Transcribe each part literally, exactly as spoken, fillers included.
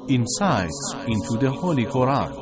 insights into the Holy Quran.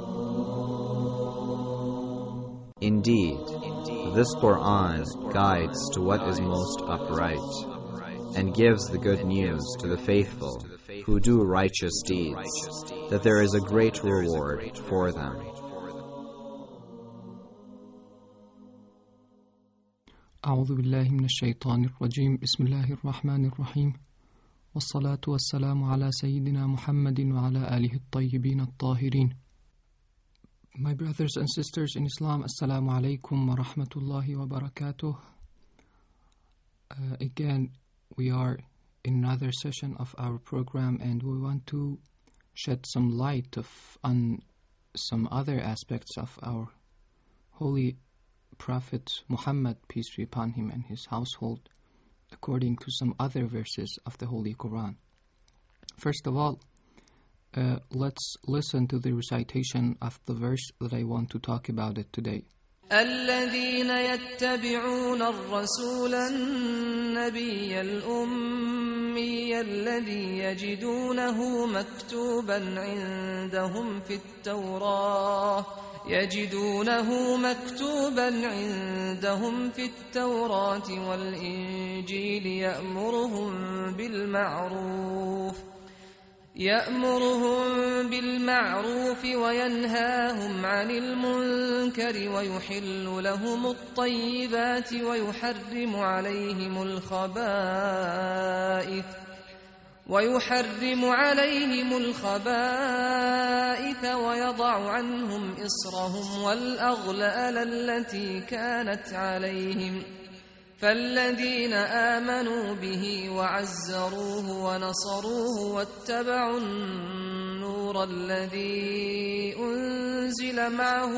Indeed, this Quran guides to what is most upright, and gives the good news to the faithful who do righteous deeds, that there is a great reward for them. أعوذ بالله من الشيطان الرجيم بسم الله الرحمن الرحيم والصلاة والسلام على سيدنا محمد وعلى آله الطيبين الطاهرين. My brothers and sisters in Islam, Assalamu alaikum wa rahmatullahi wa barakatuh. Uh, again, we are in another session of our program, and we want to shed some light of, on some other aspects of our holy Prophet Muhammad, peace be upon him, and his household, according to some other verses of the Holy Quran. First of all, uh, let's listen to the recitation of the verse that I want to talk about it today. الذين يتبعون الرسول النبي الأمي الذي يجدونه مكتوبا عندهم في التوراة يجدونه مكتوبا عندهم في التوراة والإنجيل يأمرهم بالمعروف يأمرهم بالمعروف وينهاهم عن المنكر ويحل لهم الطيبات ويحرم عليهم الخبائث ويحرم عليهم الخبائث ويضع عنهم إصرهم والأغلال التي كانت عليهم فالذين آمنوا به وعزروه ونصروه واتبعوا النور الذي أنزل معه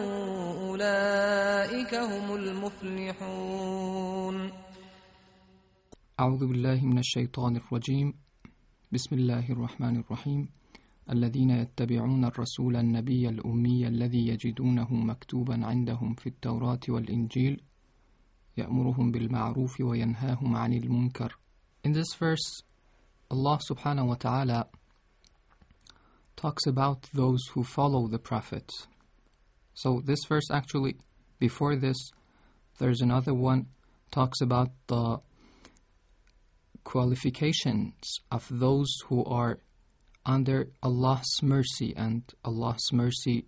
أولئك هم المفلحون. أعوذ بالله من الشيطان الرجيم بسم الله الرحمن الرحيم الذين يتبعون الرسول النبي الأمي الذي يجدونه مكتوبا عندهم في التوراة والإنجيل يأمرهم بالمعروف وينهاهم عن المنكر. In this verse, Allah subhanahu wa ta'ala talks about those who follow the Prophet. So this verse actually, before this, there's another one, talks about the qualifications of those who are under Allah's mercy, and Allah's mercy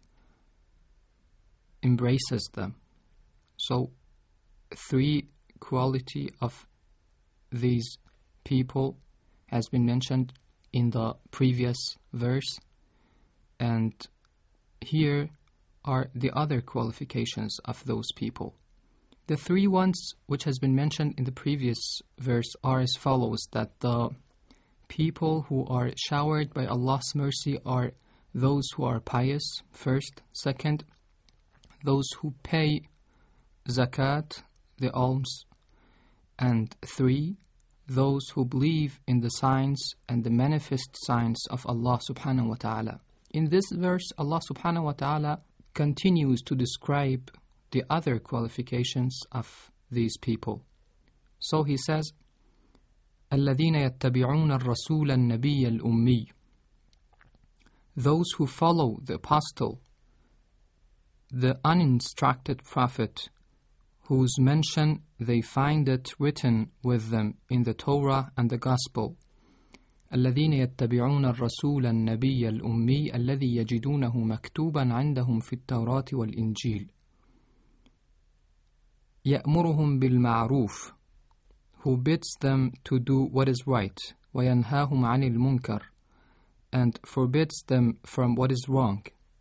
embraces them. So three quality of these people has been mentioned in the previous verse, and here are the other qualifications of those people. The three ones which has been mentioned in the previous verse are as follows: that the people who are showered by Allah's mercy are those who are pious, first. Second, those who pay zakat, the alms. And three, those who believe in the signs and the manifest signs of Allah subhanahu wa ta'ala. In this verse, Allah subhanahu wa ta'ala continues to describe the other qualifications of these people. So he says, الَّذِينَ يَتَّبِعُونَ الرَّسُولَ النَّبِيَّ الْأُمِّيِّ, those who follow the apostle, the uninstructed prophet, whose mention they find it written with them in the Torah and the Gospel. الذين يتبعون الرسول النبي الأمي الذي يجدونه مكتوبا عندهم في التوراة والإنجيل يأمرهم بالمعروف, who bids them to do what is right, وينهاهم عن المنكر, and forbids them from what is wrong.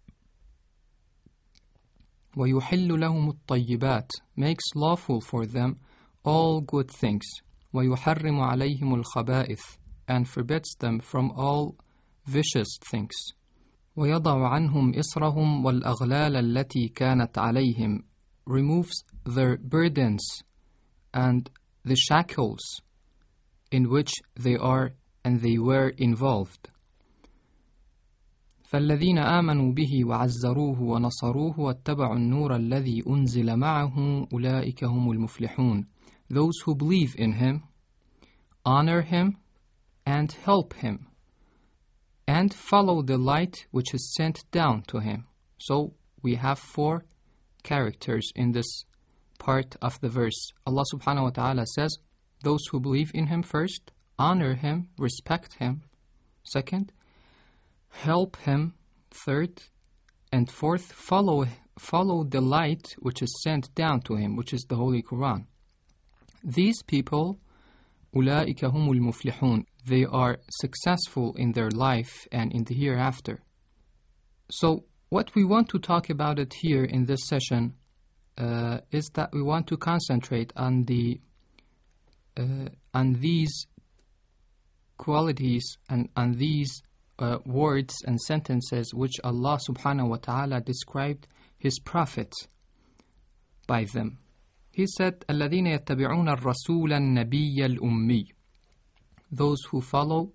وَيُحِلُّ لَهُمُ الطَّيِّبَاتِ, makes lawful for them all good things. وَيُحَرِّمُ عَلَيْهِمُ الْخَبَائِثِ, and forbids them from all vicious things. وَيَضَعُ عَنْهُمْ إِصْرَهُمْ وَالْأَغْلَالَ الَّتِي كَانَتْ عَلَيْهِمْ, removes their burdens and the shackles in which they are and they were involved. فالذين آمنوا به وعزروه ونصروه واتبعوا النور الذي أنزل معه أولئك هم المفلحون. Those who believe in him, honor him, and help him. and follow the light which is sent down to him. So we have four characters in this part of the verse. Allah subhanahu wa ta'ala says, those who believe in him first, honor him, respect him. Second, help him. Third, and fourth, follow follow the light which is sent down to him, which is the Holy Quran. These people, أُولَٰئِكَ هُمُ الْمُفْلِحُونَ, they are successful in their life and in the hereafter. So what we want to talk about it here in this session uh, is that we want to concentrate on the uh, on these qualities and on these uh, words and sentences which Allah subhanahu wa ta'ala described his prophets by them. He said, الَّذِينَ يَتَّبِعُونَ الرَّسُولَ النَّبِيَّ الْأُمِّيِّ, those who follow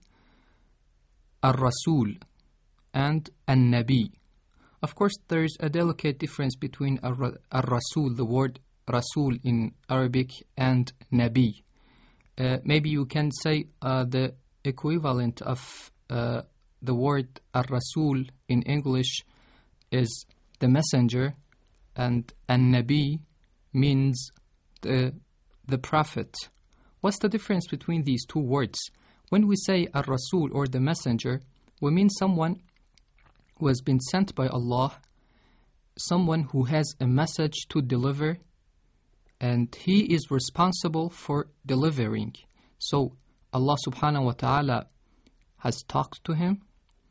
الرَّسُول and النَّبِي. Of course, there is a delicate difference between الرَّسُول, the word Rasul in Arabic, and Nabi. Uh, maybe you can say uh, the equivalent of uh, the word Ar-Rasul in English is the messenger, and An-Nabi means the, the prophet. What's the difference between these two words? When we say Ar-Rasul or the messenger, we mean someone who has been sent by Allah, someone who has a message to deliver, and he is responsible for delivering. So Allah subhanahu wa ta'ala has talked to him,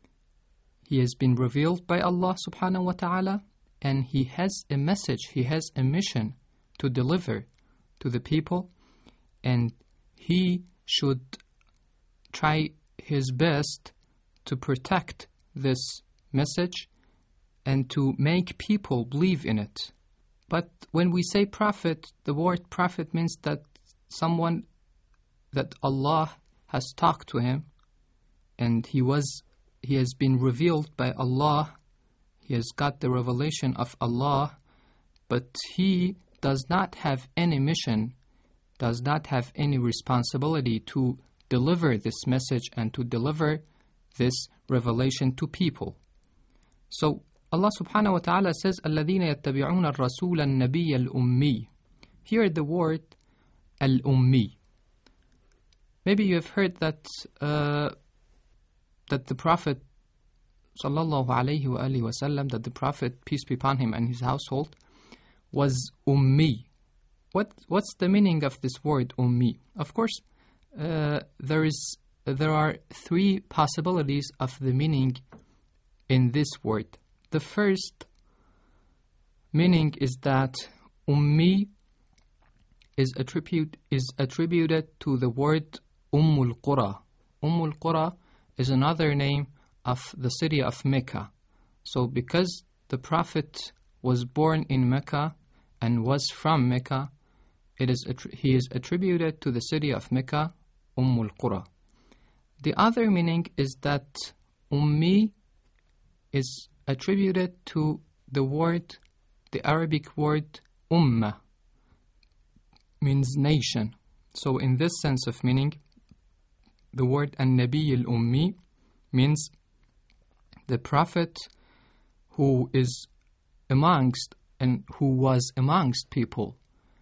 he has been revealed by Allah subhanahu wa ta'ala, and he has a message, he has a mission to deliver to the people, and he should try his best to protect this message and to make people believe in it. But when we say prophet, the word prophet means that someone that Allah has talked to him, and he was he has been revealed by Allah, he has got the revelation of Allah, but he does not have any mission, does not have any responsibility to deliver this message and to deliver this revelation to people. So Allah subhanahu wa ta'ala says, الَّذِينَ يَتَّبِعُونَ الرَّسُولَ النَّبِيَّ الْأُمِّيِّ. Here the word al-ummi. Maybe you have heard that uh, that the Prophet sallallahu alayhi wa alihi wa sallam, that the Prophet, peace be upon him, and his household was ummi. What what's the meaning of this word ummi? Of course, uh, there is there are three possibilities of the meaning in this word. The first meaning is that ummi is attribute is attributed to the word Ummul Qura. Ummul Qura is another name of the city of Mecca. So because the Prophet was born in Mecca and was from Mecca, it is he is attributed to the city of Mecca, Ummul Qura. The other meaning is that Ummi is attributed to the word, the Arabic word Ummah, means nation. So in this sense of meaning, the word An-Nabi al-Ummi means the prophet who is amongst and who was amongst people.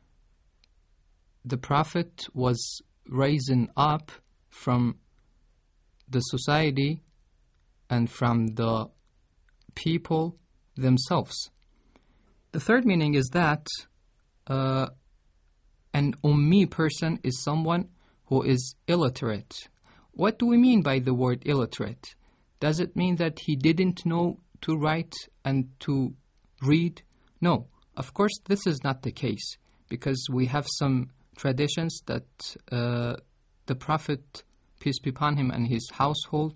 The prophet was risen up from the society and from the people themselves. The third meaning is that uh, an Ummi person is someone who is illiterate. What do we mean by the word illiterate? Does it mean that he didn't know to write and to read? No, of course this is not the case, because we have some traditions that uh, the Prophet, peace be upon him, and his household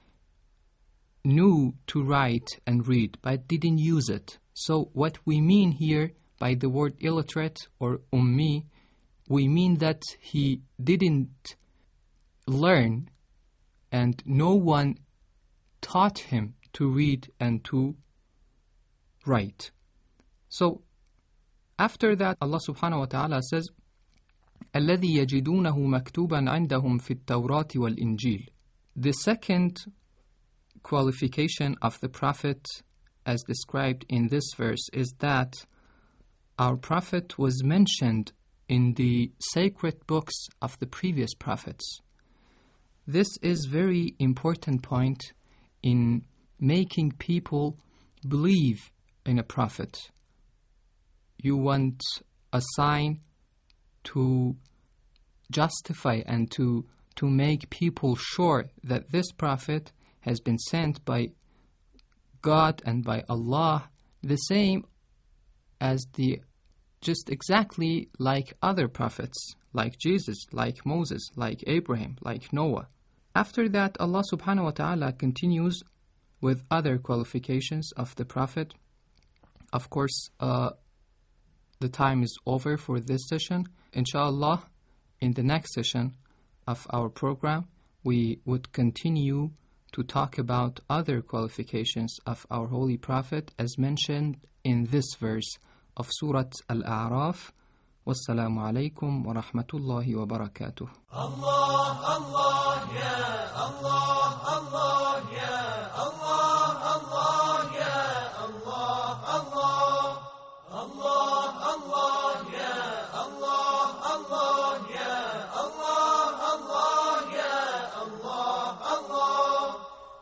knew to write and read, but didn't use it. So what we mean here by the word illiterate or ummi, we mean that he didn't learn and no one taught him to read and to write. So after that, Allah subhanahu wa ta'ala says, الَّذِي يَجِدُونَهُ مَكْتُوبًا عِنْدَهُمْ فِي التَّوْرَاةِ وَالْإِنْجِيلِ. The second qualification of the Prophet as described in this verse is that our Prophet was mentioned in the sacred books of the previous prophets. This is very important point in making people believe in a prophet. You want a sign to justify and to, to make people sure that this prophet has been sent by God and by Allah, the same as the, just exactly like other prophets, like Jesus, like Moses, like Abraham, like Noah. After that, Allah subhanahu wa ta'ala continues with other qualifications of the prophet. Of course, uh, the time is over for this session. Inshallah, in the next session of our program, we would continue to talk about other qualifications of our Holy Prophet as mentioned in this verse of Surah Al-A'raf. Wassalamu alaikum wa rahmatullahi wa barakatuh. Allah, Allah, ya Allah, Allah, ya Allah, Allah, ya Allah, Allah, Allah, Allah, ya Allah, Allah, ya Allah, Allah, ya Allah, Allah.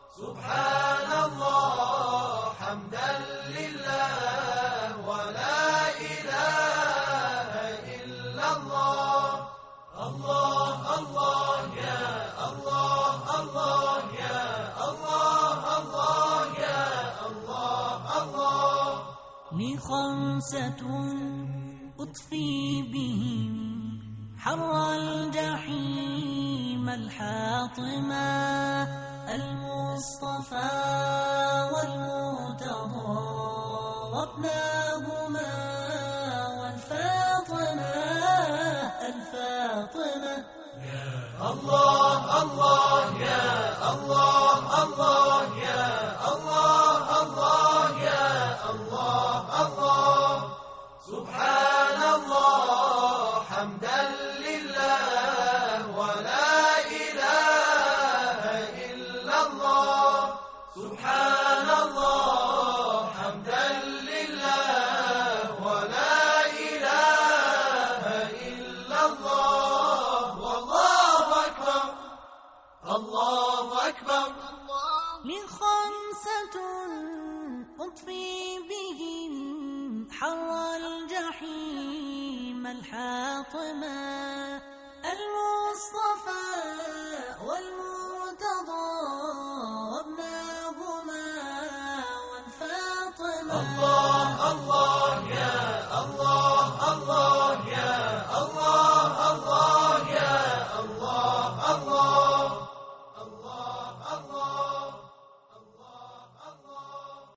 Subhanallah, hamdan lillah, wa la ilaha illallah. Allah, Allah, ya Allah, Allah, ya Allah, Allah, ya Allah, Allah. لي خمسة أطفي بهم حر الجحيم الحاطمة، المصطفى والمرتضى وابناهما والفاطمة الفاطمة. الله الله يا الله الله يا الله الله يا الله الله. سبحان الله حمدا لله ولا إله إلا الله. سبحان الله حمدا لله ولا إله إلا الله. والله أكبر الله أكبر. لخمسة أطفي بهم حر الجحيم الحاطمة،